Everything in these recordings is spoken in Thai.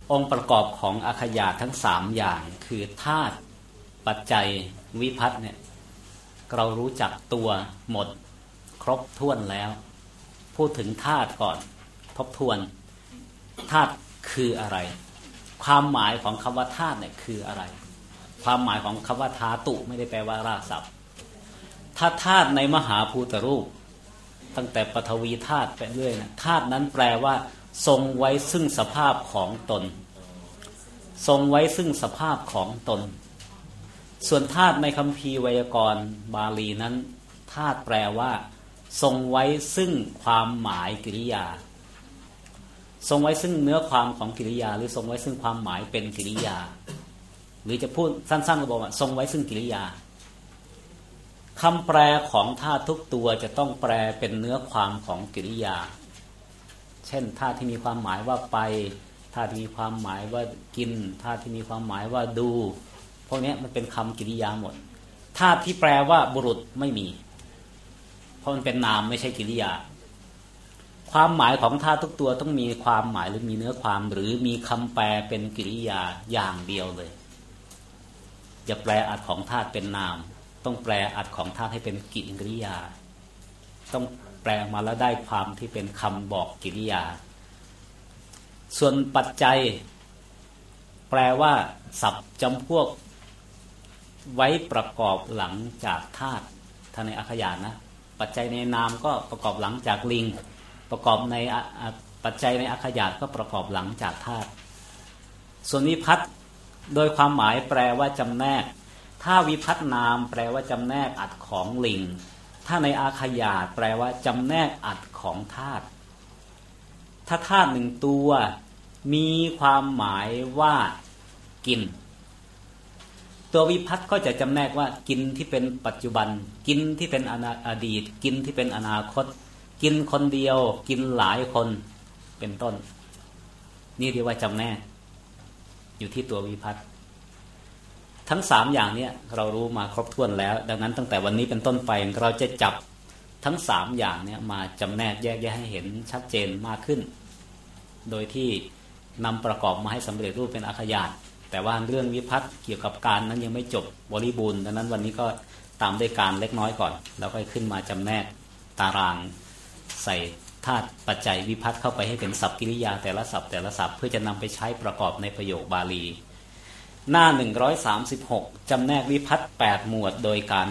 องค์ประกอบของอาขยาทั้ง3อย่างคือธาตุปัจจัยวิภัตติเนี่ยเรารู้จักตัวหมดครบถ้วนแล้วพูดถึงธาตุก่อนทบทวนธาตุคืออะไรความหมายของคำว่าธาตุเนี่ยคืออะไรความหมายของคำว่าธาตุไม่ได้แปลว่ารากศัพท์ถ้าธาตุในมหาภูตรูปตั้งแต่ปฐวีธาตุไปเรื่อยนะธาตุนั้นแปลว่าทรงไว้ซึ่งสภาพของตนทรงไว้ซึ่งสภาพของตนส่วนธาตุในคัมภีร์ไวยากรณ์บาลีนั้นธาตุแปลว่าทรงไว้ซึ่งความหมายกริยาทรงไว้ซึ่งเนื้อความของกริยาหรือทรงไว้ซึ่งความหมายเป็นกริยาหรือจะพูดสั้นๆก็บอกว่าทรงไว้ซึ่งกริยาคำแปลของธาตุทุกตัวจะต้องแปลเป็นเนื้อความของกริยาเช่นธาตุที่มีความหมายว่าไปธาตุที่มีความหมายว่ากินธาตุที่มีความหมายว่าดูพวกนี้มันเป็นคำกริยาหมดธาตุที่แปลว่าบุรุษไม่มีเพราะมันเป็นนามไม่ใช่กริยาความหมายของธาตุทุกตัวต้องมีความหมายหรือมีเนื้อความหรือมีคำแปลเป็นกริยาอย่างเดียวเลยอย่าแปลอัตของธาตุเป็นนามต้องแปลอัตของธาตุให้เป็นกิริยาต้องแปลออกมาแล้วได้ความที่เป็นคำบอกกิริยาส่วนปัจจัยแปลว่าศัพท์จำพวกไว้ประกอบหลังจากธาตุถ้าในอักขยานนะปัจจัยในนามก็ประกอบหลังจากลิงประกอบในปัจจัยในอักขยานก็ประกอบหลังจากธาตุส่วนวิภัตติโดยความหมายแปลว่าจำแนกถ้าวิภัตตินามแปลว่าจำแนกอัตของลิงถ้าในอาขยาตแปลว่าจำแนกอัตของธาตุถ้าธาตุหนึ่งตัวมีความหมายว่ากินตัววิภัตติก็จะจำแนกว่ากินที่เป็นปัจจุบันกินที่เป็นอดีตกินที่เป็นอนาคตกินคนเดียวกินหลายคนเป็นต้นนี่เรียกว่าจำแนกอยู่ที่ตัววิภัตติทั้ง3อย่างนี้เรารู้มาครบถ้วนแล้วดังนั้นตั้งแต่วันนี้เป็นต้นไปเราจะจับทั้ง3อย่างนี้มาจำแนกแยกแยะให้เห็นชัดเจนมากขึ้นโดยที่นำประกอบมาให้สำเร็จรูปเป็นอาขยาตแต่ว่าเรื่องวิภัตติเกี่ยวกับการนั้นยังไม่จบบริบูรณ์ดังนั้นวันนี้ก็ตามด้วยการเล็กน้อยก่อนแล้วก็ขึ้นมาจำแนกตารางใส่ธาตุปัจจัยวิภัตติเข้าไปให้เป็นศัพท์กริยาแต่ละศัพท์เพื่อจะนำไปใช้ประกอบในประโยคบาลีหน้า136จำแนกวิภัตติ8หมวดโดยการ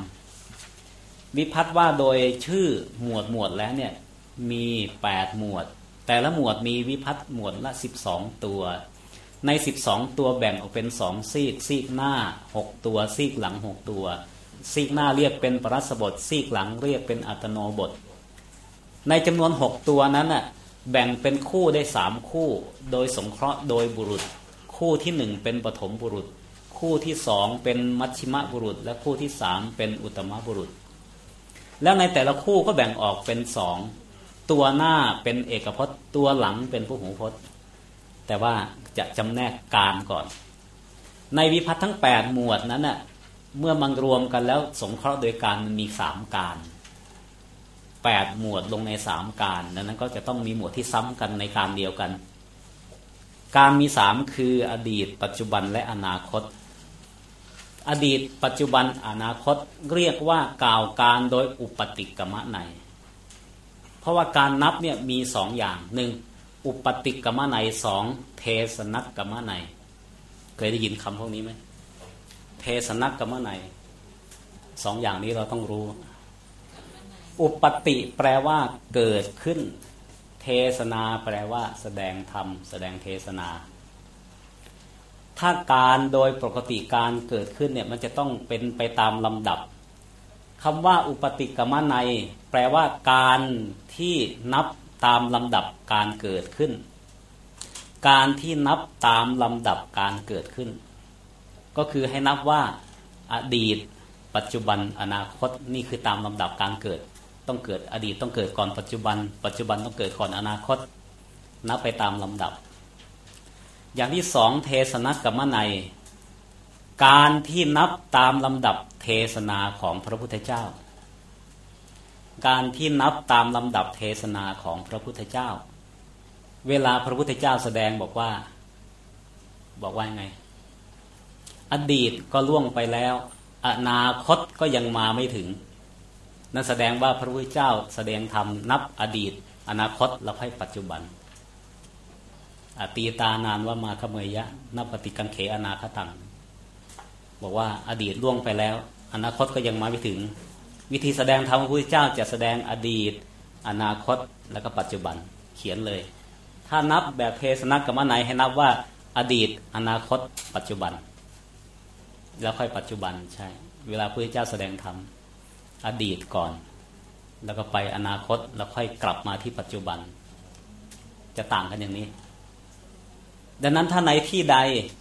3วิภัตติว่าโดยชื่อหมวดแล้วเนี่ยมี8หมวดแต่ละหมวดมีวิภัตติหมวดละ12ตัวใน12ตัวแบ่งออกเป็น2ซีกหน้า6ตัวซีกหลัง6ตัวซีกหน้าเรียกเป็นปรัสบทซีกหลังเรียกเป็นอัตโนบทในจำนวน6ตัวนั้นน่ะแบ่งเป็นคู่ได้3คู่โดยสงเคราะห์โดยบุรุษคู่ที่1เป็นปฐมบุรุษคู่ที่2เป็นมัชชิมบุรุษและคู่ที่3เป็นอุตตมบุรุษแล้วในแต่ละคู่ก็แบ่งออกเป็น2ตัวหน้าเป็นเอกพจน์ตัวหลังเป็นพหูพจน์แต่ว่าจะจำแนกการก่อนในวิภัตติทั้ง8หมวดนั้นน่ะเมื่อมันรวมกันแล้วสงเคราะห์โดยการมันมี3การ8หมวดลงใน3การดังนั้นก็จะต้องมีหมวดที่ซ้ำกันในการเดียวกันการมี3คืออดีตปัจจุบันและอนาคตอดีตปัจจุบันอนาคตเรียกว่ากล่าวการโดยอุปติกมนัยเพราะว่าการนับเนี่ยมี2อย่าง1อุปติกมนัย2เทศนักกมนัยเคยได้ยินคำพวกนี้ไหมเทศนักกมนัย2อย่างนี้เราต้องรู้อุปติแปลว่าเกิดขึ้นเทศนาแปลว่าแสดงธรรมแสดงเทศนาถ้าการโดยปกติการเกิดขึ้นเนี่ยมันจะต้องเป็นไปตามลำดับคำว่าอุปติกมนัยแปลว่าการที่นับตามลำดับการเกิดขึ้นการที่นับตามลำดับการเกิดขึ้นก็คือให้นับว่าอดีตปัจจุบันอนาคตนี่คือตามลำดับการเกิดต้องเกิดอดีตต้องเกิดก่อนปัจจุบันปัจจุบันต้องเกิดก่อนอนาคตนับไปตามลำดับอย่างที่2เทศนกมนัยการที่นับตามลำดับเทศนาของพระพุทธเจ้าการที่นับตามลำดับเทศนาของพระพุทธเจ้าเวลาพระพุทธเจ้าแสดงบอกว่าบอกว่าไงอดีตก็ล่วงไปแล้วอนาคตก็ยังมาไม่ถึงนั่นแสดงว่าพระพุทธเจ้าแสดงธรรมนับอดีตอนาคตแล้วให้ปัจจุบันอตีตานานว่ามาขเมยะนับปฏิกังเขอนาคตังบอกว่าอดีตล่วงไปแล้วอนาคตก็ยังมาไม่ถึงวิธีแสดงธรรมพระพุทธเจ้าจะแสดงอดีตอนาคตแล้วก็ปัจจุบันเขียนเลยถ้านับแบบเทศนากัมมนัยให้นับว่าอดีตอนาคตปัจจุบันแล้วค่อยปัจจุบันใช่เวลาพระพุทธเจ้าแสดงธรรมอดีตก่อนแล้วก็ไปอนาคตแล้วค่อยกลับมาที่ปัจจุบันจะต่างกันอย่างนี้ดังนั้นถ้าในที่ใด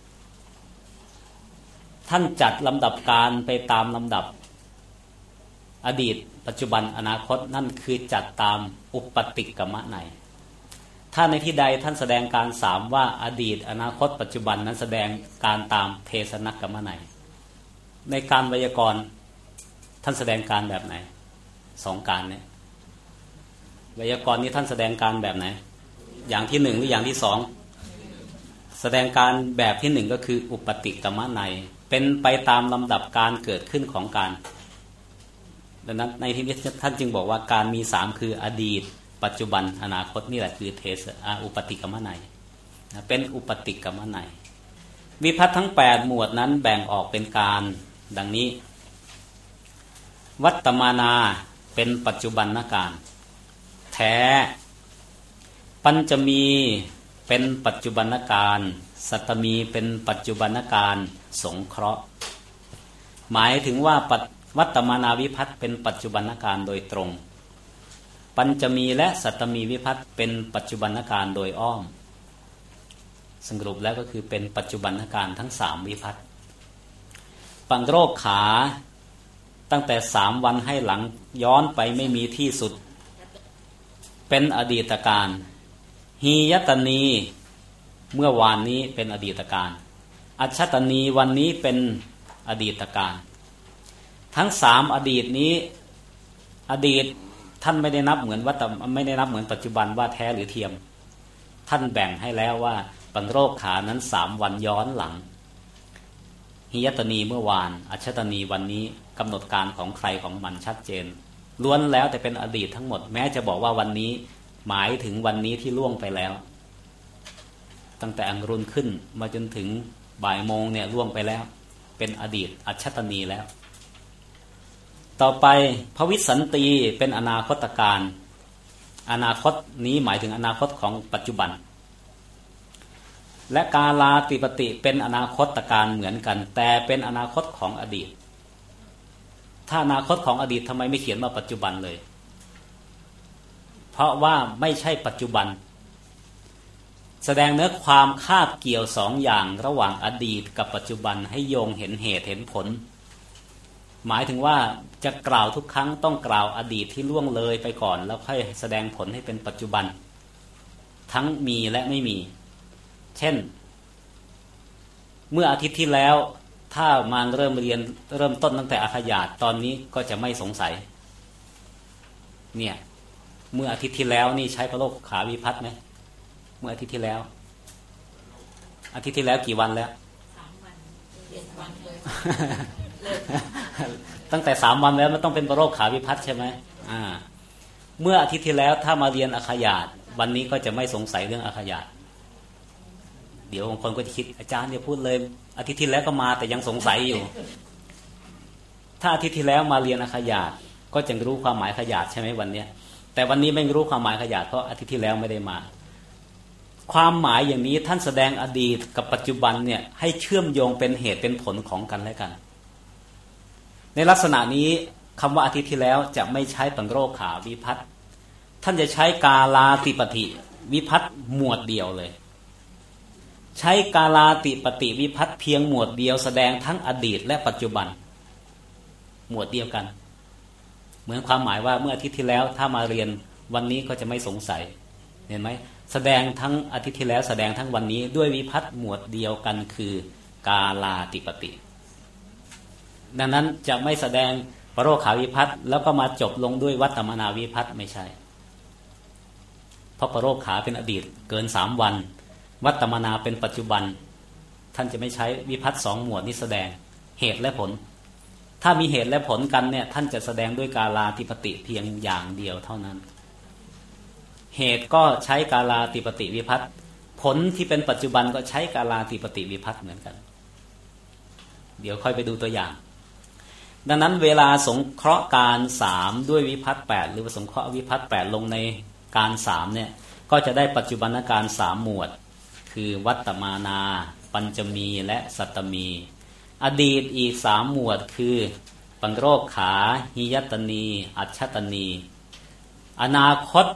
ท่านจัดลำดับการไปตามลำดับอดีตปัจจุบันอนาคตนั่นคือจัดตามอุปติกมะในถ้าในที่ใดท่านแสดงการสามว่าอดีตอนาคตปัจจุบันนั้นแสดงการตามเทศนกมะในในการไวยากรณ์ท่านแสดงการแบบไหนสองการเนี่ยไวยากรณ์นี้ท่านแสดงการแบบไหนอย่างที่หนึ่งหรืออย่างที่สองแสดงการแบบที่หนึ่งก็คืออุปติกมะในเป็นไปตามลำดับการเกิดขึ้นของการดังนั้นในที่นี้ท่านจึงบอกว่าการมีสามคืออดีตปัจจุบันอนาคตนี่แหละคือเทศอุปติกมะในเป็นอุปติกมะในวิภัตทั้ง8หมวดนั้นแบ่งออกเป็นการดังนี้วัตตมานาเป็นปัจจุบันการแท้ปัญจมีเป็นปัจจุบันการสัตตมีเป็นปัจจุบันการสงเคราะห์หมายถึงว่าวัตตมานาวิภัตเป็นปัจจุบันการโดยตรงปัญจมีและสัตตมีวิภัตเป็นปัจจุบันการโดยอ้อมสรุปแล้วก็คือเป็นปัจจุบันการทั้ง3วิภัตปังโรคขาตั้งแต่3วันให้หลังย้อนไปไม่มีที่สุดเป็นอดีตการหียตนีเมื่อวานนี้เป็นอดีตการอัชชตนีวันนี้เป็นอดีตการทั้ง3อดีตนี้อดีตท่านไม่ได้นับเหมือนไม่ได้นับเหมือนปัจจุบันว่าแท้หรือเทียมท่านแบ่งให้แล้วว่าปังโรคขานั้น3วันย้อนหลังหิยตนีเมื่อวานอัชชตนีวันนี้กำหนดการของใครของมันชัดเจนล้วนแล้วแต่เป็นอดีตทั้งหมดแม้จะบอกว่าวันนี้หมายถึงวันนี้ที่ล่วงไปแล้วตั้งแต่อังรุณขึ้นมาจนถึงบ่ายโมงเนี่ยล่วงไปแล้วเป็นอดีตอัชชตนีแล้วต่อไปภวิสันตีเป็นอนาคตการอนาคตนี้หมายถึงอนาคตของปัจจุบันและกาลาติปติเป็นอนาคตการเหมือนกันแต่เป็นอนาคตของอดีตถ้าอนาคตของอดีตทำไมไม่เขียนว่าปัจจุบันเลยเพราะว่าไม่ใช่ปัจจุบันแสดงเนื้อความคาบเกี่ยว2อย่างระหว่างอดีตกับปัจจุบันให้โยงเห็นเหตุเห็นผลหมายถึงว่าจะกล่าวทุกครั้งต้องกล่าวอดีตที่ล่วงเลยไปก่อนแล้วค่อยแสดงผลให้เป็นปัจจุบันทั้งมีและไม่มีเช่นเมื่ออาทิตย์ที่แล้วถ้ามาเริ่มต้นตั้งแต่อาขยาตตอนนี้ก็จะไม่สงสัยเนี่ยเมื่ออาทิตย์ที่แล้วนี่ใช้พระโลกขาวิภัตไหมเมื่ออาทิตย์ที่แล้วกี่วันแล้ว3 วัน 7 วันเลย ตั้งแต่3 วันแล้วมันต้องเป็นพระโลกขาวิภัตใช่ไหมเมื่ออาทิตย์ที่แล้วถ้ามาเรียนอาขยาตวันนี้ก็จะไม่สงสัยเรื่องอาขยาตเดี๋ยวบางคนก็จะคิดอาจารย์เนี่ยพูดเลยอาทิตย์ที่แล้วก็มาแต่ยังสงสัยอยู่ถ้าอาทิตย์ที่แล้วมาเรียนอาขยาตก็จะรู้ความหมายขยาตใช่ไหมวันนี้แต่วันนี้ไม่รู้ความหมายขยาตเพราะอาทิตย์ที่แล้วไม่ได้มาความหมายอย่างนี้ท่านแสดงอดีตกับปัจจุบันเนี่ยให้เชื่อมโยงเป็นเหตุเป็นผลของกันและกันในลักษณะนี้คำว่าอาทิตย์ที่แล้วจะไม่ใช้ปังโรคขาวิภัตท่านจะใช้กาลาติปติวิภัตหมวดเดียวเลยใช้กาลาติปติวิภัตเพียงหมวดเดียวแสดงทั้งอดีตและปัจจุบันหมวดเดียวกันเหมือนความหมายว่าเมื่ออาทิตย์ที่แล้วถ้ามาเรียนวันนี้ก็จะไม่สงสัยเห็นไหมแสดงทั้งอาทิตย์ที่แล้วแสดงทั้งวันนี้ด้วยวิภัตหมวดเดียวกันคือกาลาติปติดังนั้นจะไม่แสดงปโรขาวิภัตแล้วก็มาจบลงด้วยวัตตมนาวิภัตไม่ใช่เพราะปโรขาเป็นอดีตเกิน3 วันวัตตมนาเป็นปัจจุบันท่านจะไม่ใช้วิภัตสองหมวดนี้แสดงเหตุและผลถ้ามีเหตุและผลกันเนี่ยท่านจะแสดงด้วยกาลาธิปติเพียงอย่างเดียวเท่านั้นเหตุก็ใช้กาลาธิปติวิภัตผลที่เป็นปัจจุบันก็ใช้กาลาธิปติวิภัตเหมือนกันเดี๋ยวค่อยไปดูตัวอย่างดังนั้นเวลาสงเคราะห์การ3ด้วยวิภัต8หรือว่าสงเคราะห์วิภัต8ลงในการ3เนี่ยก็จะได้ปัจจุบันการ3หมวดคือวัตตมานาปัญจมีและสัตตมีอดีตอีก3หมวดคือปัญโรคขาหิยตนีอัจฉตนีอนาคต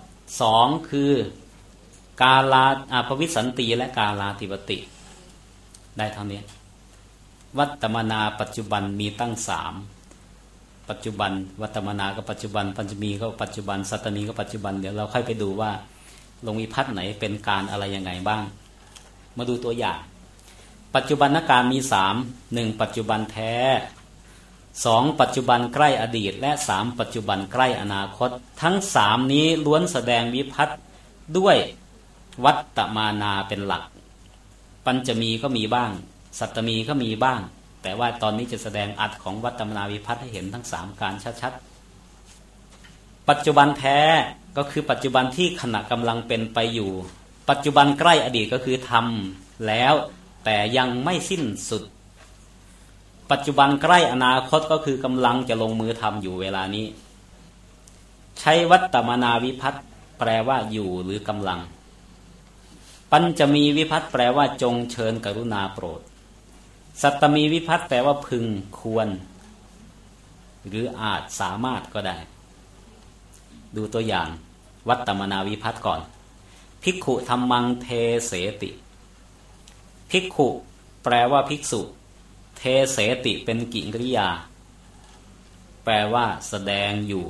2คือกาลาภวิสันติและกาลาธิปติได้เท่านี้วัตตมนาปัจจุบันมีตั้ง3ปัจจุบันวัตตมนาก็ปัจจุบันปัญจมีก็ปัจจุบันสัตตนีก็ปัจจุบันเดี๋ยวเราค่อยไปดูว่าลงวิภัตไหนเป็นการอะไรยังไงบ้างมาดูตัวอย่างปัจจุบันการมี1ปัจจุบันแท้2ปัจจุบันใกล้อดีตและ3ปัจจุบันใกล้อนาคตทั้ง3นี้ล้วนแสดงวิภัตด้วยวัตตมานาเป็นหลักปัญจมีก็มีบ้างสัตตมีก็มีบ้างแต่ว่าตอนนี้จะแสดงอัตของวัตตมนาวิภัตให้เห็นทั้ง3การชัดๆปัจจุบันแท้ก็คือปัจจุบันที่ขณะกำลังเป็นไปอยู่ปัจจุบันใกล้อดีตก็คือทำแล้วแต่ยังไม่สิ้นสุดปัจจุบันใกล้อนาคตก็คือกำลังจะลงมือทำอยู่เวลานี้ใช้วัตตมนาวิภัตแปลว่าอยู่หรือกำลังปัญจมีวิภัตแปลว่าจงเชิญกรุณาโปรดสัตตมีวิภัตแปลว่าพึงควรหรืออาจสามารถก็ได้ดูตัวอย่างวัตตมนาวิภัตก่อนภิกขุธัมมังเทเสติภิกขุแปลว่าภิกษุเทเสติเป็นกิริยาแปลว่าแสดงอยู่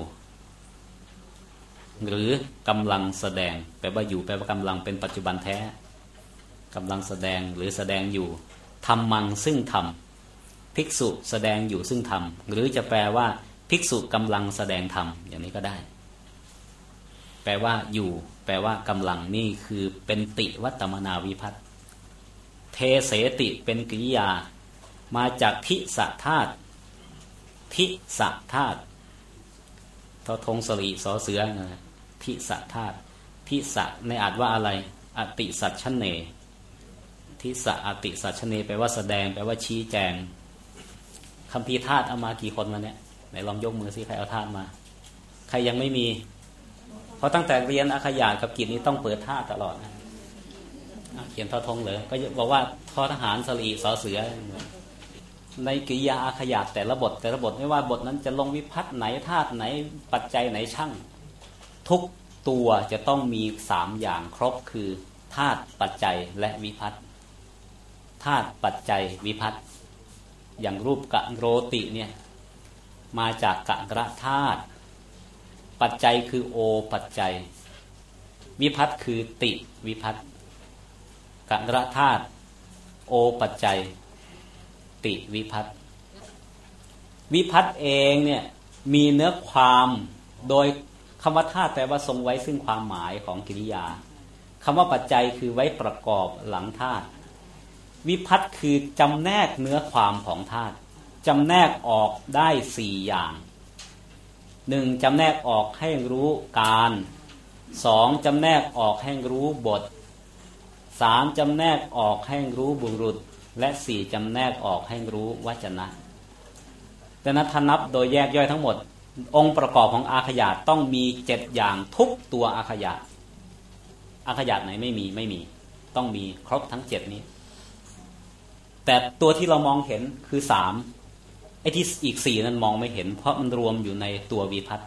หรือกำลังแสดงแปลว่าอยู่แปลว่ากำลังเป็นปัจจุบันแท้กำลังแสดงหรือแสดงอยู่ธัมมังซึ่งธรรมภิกษุแสดงอยู่ซึ่งธรรมหรือจะแปลว่าภิกษุกำลังแสดงธรรมอย่างนี้ก็ได้แปลว่าอยู่แปลว่ากำลังนี่คือเป็นติวัตตมนาวิภัตเทเสติเป็นกริยามาจากทิสะธาตุทิสะธาตุทอทงสลีสอเสือนะทิสะธาตุทิสะในอาจว่าอะไรอติสัจฉเนทิสะอติสัจฉเนแปลว่าแสดงแปลว่าชี้แจงคัมภีร์ธาตุเอามากี่คนมาเนี่ยไหนลองยกมือสิใครเอาธาตุมาใครยังไม่มีเพราะตั้งแต่เรียนอักขยาตกับกิจนี้ต้องเปิดธาตุตลอดนะเขียนทอทงเลยก็บอกว่าทอทหารสลีสอเสือในกิริยาอักขยาตแต่ละบทไม่ว่าบทนั้นจะลงวิภัตไหนธาตุไหนปัจจัยไหนช่างทุกตัวจะต้องมี3อย่างครบคือธาตุปัจจัยและวิภัตธาตุปัจจัยวิภัตอย่างรูปกะโรติเนี่ยมาจากกะระธาตุปัจจัยคือโอปัจจัยวิภัตคือติวิภัตกะระธาตุโอปัจจัยติวิภัตวิภัตเองเนี่ยมีเนื้อความโดยคำว่าธาตุแปลว่าทรงไว้ซึ่งความหมายของกิริยาคำว่าปัจจัยคือไว้ประกอบหลังธาตุวิภัตคือจำแนกเนื้อความของธาตุจำแนกออกได้4อย่าง1จำแนกออกให้รู้การ2จำแนกออกให้รู้บท3จำแนกออกให้รู้บุรุษและ4จำแนกออกให้รู้วจนะแต่นั้นถ้านับโดยแยกย่อยทั้งหมดองค์ประกอบของอาขยาตต้องมี7อย่างทุกตัวอาขยาตอาขยาตไหนไม่มีต้องมีครบทั้ง7นี้แต่ตัวที่เรามองเห็นคือ3ไอ้ที่อีก4นั้นมองไม่เห็นเพราะมันรวมอยู่ในตัววิภัต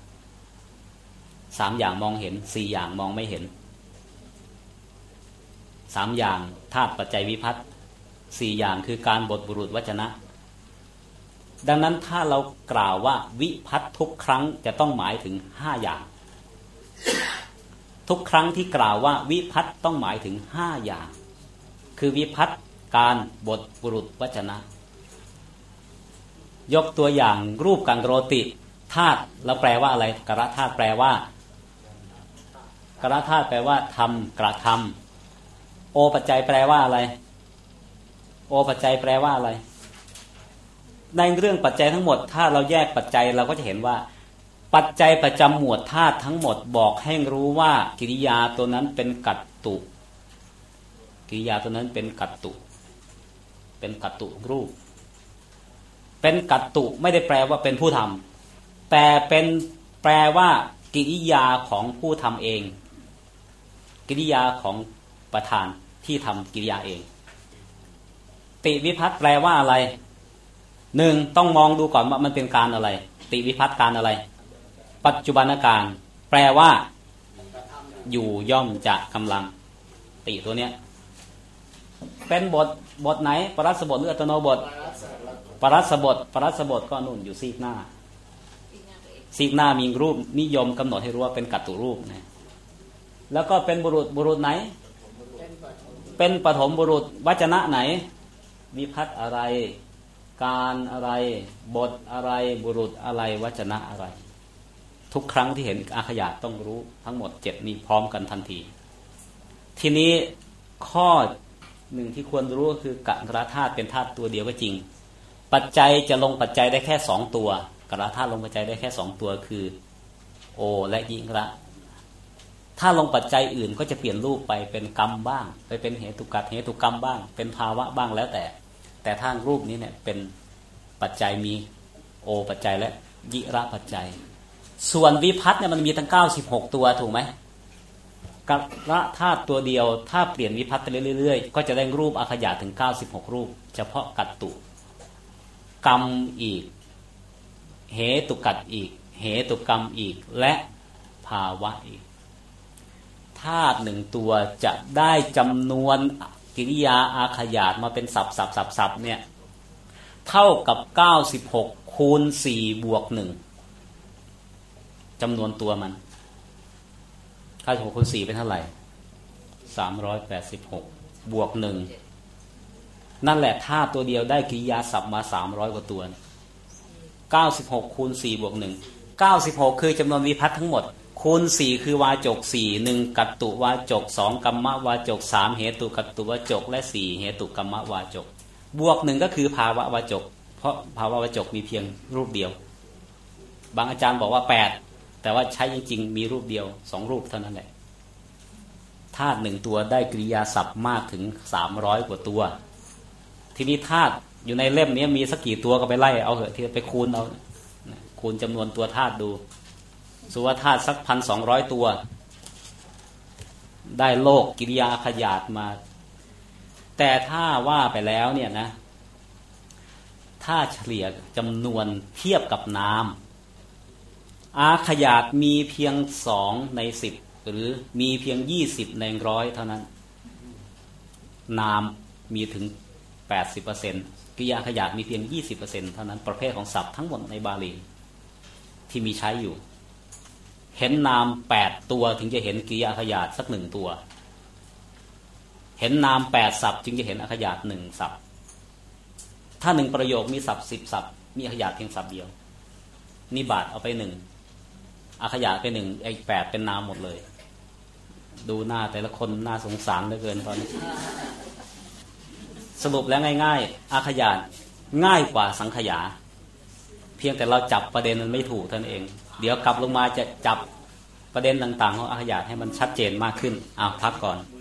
3อย่างมองเห็น4อย่างมองไม่เห็น3อย่างธาตุปัจจัยวิภัต4อย่างคือการบทบุรุษวจนะดังนั้นถ้าเรากล่าวว่าวิภัตทุกครั้งจะต้องหมายถึง5อย่างทุกครั้งที่กล่าวว่าวิภัตต้องหมายถึง5อย่างคือวิภัตการบทบุรุษวจนะยกตัวอย่างรูปกังโรติธาตุเราแปลว่าอะไรกระธาตุแปลว่ากระธาตุแปลว่าทำกระทำโอปัจจัยแปลว่าอะไรโอโอปัจจัยแปลว่าอะไรในเรื่องปัจจัยทั้งหมดถ้าเราแยกปัจจัยเราก็จะเห็นว่าปัจจัยประจำหมวดธาตุทั้งหมดบอกให้รู้ว่ากิริยาตัวนั้นเป็นกัตตุกิริยาตัวนั้นเป็นกัตตุเป็นกัตตุรูปเป็นกัตตุไม่ได้แปลว่าเป็นผู้ทำแต่เป็นแปลว่ากิริยาของผู้ทำเองกิริยาของประธานที่ทำกิริยาเองติวิภัตแปลว่าอะไรหนึ่งต้องมองดูก่อนว่ามันเป็นการอะไรติวิภัตการอะไรปัจจุบันการแปลว่าอยู่ย่อมจะกำลังติตัวเนี้ยเป็นบทไหนปรัสบทหรืออัตโนบทปรัสบทก็นู่นอยู่ซีกหน้ามีรูปนิยมกำหนดให้รู้ว่าเป็นกัตตุรูปนะแล้วก็เป็นบุรุษไหนเป็นปฐมบุรุษวจนะไหนวิภัตอะไรการอะไรบทอะไรบุรุษอะไรวจนะอะไรทุกครั้งที่เห็นอาขยาตต้องรู้ทั้งหมด7นี้พร้อมกันทันทีทีนี้ข้อหนึ่งที่ควรรู้ก็คือกัลธาตุเป็นธาตุตัวเดียวก็จริงปัจจัยจะลงปัจจัยได้แค่2ตัวกัลธาตุลงปัจจัยได้แค่2ตัวคือโอและยิงระถ้าลงปัจจัยอื่นก็จะเปลี่ยนรูปไปเป็นกรรมบ้างไปเป็นเหตุกัตเหตุกรรมบ้างเป็นภาวะบ้างแล้วแต่ทางรูปนี้เนี่ยเป็นปัจจัยมีโอปัจจัยและยิระปัจจัยส่วนวิภัตเนี่ยมันมีทั้ง96ตัวถูกไหมกัลธาตุตัวเดียวถ้าเปลี่ยนวิภัตไปเรื่อยๆก็จะได้รูปอาขยาถึง96รูปเฉพาะกัตตุกรรมอีกเหตุกัตอีกเหตุกรรมอีกและภาวะอีกธาตุ1ตัวจะได้จำนวนกิริยาอาขยาตมาเป็นศัพท์เนี่ยเท่ากับ96คูณ4บวก1จำนวนตัวมัน96คูณ4เป็นเท่าไหร่386บวก1นั่นแหละธาตุตัวเดียวได้กิริยาศัพท์มา300กว่าตัว96คูณ4บวก1 96คือจำนวนวิภัตทั้งหมดคูณ4คือวาจก4 1กัตตุวาจก2กัมมะวาจก3เหตุกัตตุวาจกและ4เหตุกัมมะวาจกบวก1ก็คือภาวะวาจกเพราะภาวะวาจกมีเพียงรูปเดียวบางอาจารย์บอกว่า8แต่ว่าใช้จริงๆมีรูปเดียว2รูปเท่านั้นแหละธาตุ1ตัวได้กริยาศัพท์มากถึง300กว่าตัวทีนี้ธาตุอยู่ในเล่มนี้มีสักกี่ตัวก็ไปไล่เอาเหอะที่ไปคูณเอาคูณจำนวนตัวธาตุดูสุวธาตุสัก 1,200 ตัวได้โลกกิริยาขยาดมาแต่ถ้าว่าไปแล้วเนี่ยนะถ้าเฉลี่ยจำนวนเทียบกับน้ำอาขยาดมีเพียง2ใน10หรือมีเพียง20ใน100เท่านั้นน้ำมีถึง 80% กิริยาขยาดมีเพียง 20% เท่านั้นประเภทของศัพท์ทั้งหมดในบาลีที่มีใช้อยู่เห็นนาม8ตัวถึงจะเห็นกิริยาขยาดสัก1ตัวเห็นนาม8ศัพท์จึงจะเห็นอาขยาด1ศัพท์ถ้า1ประโยคมีศัพท์10ศัพท์มีอาขยาดเพียงศัพท์เดียวนิบาตเอาไป1อาขยาดไป1ไอ้8เป็นนามหมดเลยดูหน้าแต่ละคนน่าสงสารเหลือเกินตอนนี้สรุปแล้วง่ายๆอาขยาดง่ายกว่าสังขยาเพียงแต่เราจับประเด็นมันไม่ถูกท่านเองเดี๋ยวกลับลงมาจะจับประเด็นต่างๆของอาขยาดให้มันชัดเจนมากขึ้นพักก่อน